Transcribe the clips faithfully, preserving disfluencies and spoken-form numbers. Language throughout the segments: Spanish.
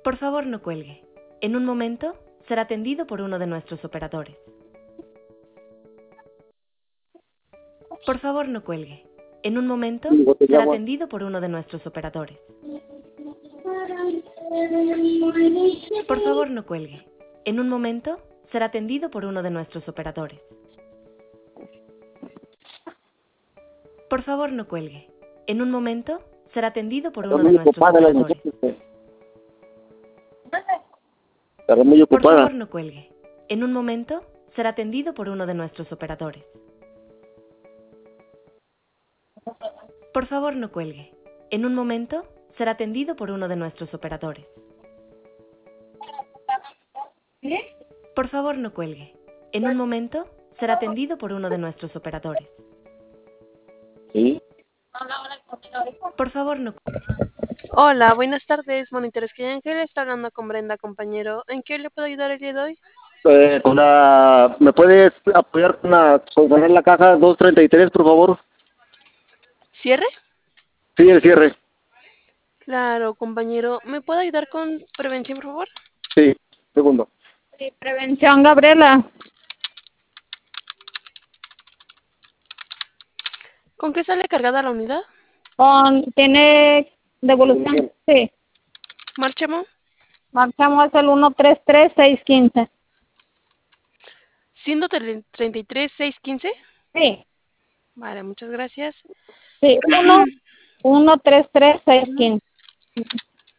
Por favor, no cuelgue. En un momento, será atendido por uno de nuestros operadores. Por favor, no cuelgue. En un momento, será atendido por uno de nuestros operadores. Por favor, no cuelgue. En un momento, será atendido por uno de nuestros operadores. Por favor, no cuelgue. En un momento, será atendido por uno de nuestros operadores. Está muy Por ocupada. favor, no cuelgue. En un momento, será atendido por uno de nuestros operadores. Por favor, no cuelgue. En un momento, será atendido por uno de nuestros operadores. Por favor, no cuelgue. En un momento, será atendido por uno de nuestros operadores. Sí. Por favor, no. Hola, buenas tardes, monitores que Ángel está hablando con Brenda, compañero. ¿En qué le puedo ayudar el día de hoy? Eh, con la, ¿me puedes apoyar con, la, con cerrar la caja doscientos treinta y tres, por favor? ¿Cierre? Sí, el cierre. Claro, compañero. ¿Me puede ayudar con prevención, por favor? Sí, segundo. Sí, prevención, Gabriela. ¿Con qué sale cargada la unidad? Con, ¿tiene devolución? Sí. Marchamo. Marchamos el uno tres tres seis uno cinco. ¿ciento treinta y tres, seiscientos quince? Sí. Vale, muchas gracias. Sí, uno, uno tres tres seis uno cinco.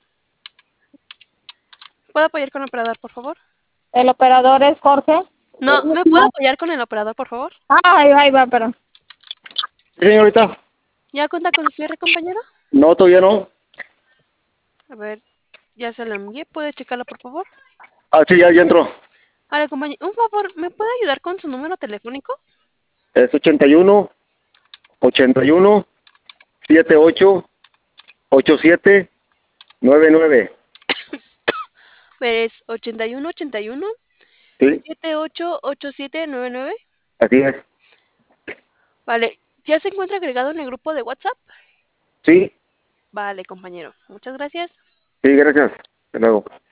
¿Puedo apoyar con el operador, por favor? El operador es Jorge. No, ¿me puedo apoyar con el operador, por favor? Ah, ahí va, ahí va, perdón. Sí, señorita. ¿Ya cuenta con su cierre, compañero? No, todavía no. A ver, ya se lo envié. ¿Puede checarlo, por favor? Ah, sí, ya, ya entró. Ahora, compañero, un favor, ¿me puede ayudar con su número telefónico? Es ochenta y uno, ochenta y uno, setenta y ocho, ochenta y siete, noventa y nueve. Pues ochenta y uno, ochenta y uno, Sí, setenta y ocho, ochenta y siete, noventa y nueve. así es. Vale, ¿ya se encuentra agregado en el grupo de WhatsApp? Sí, Vale, compañero. Muchas gracias. sí, gracias. Hasta luego.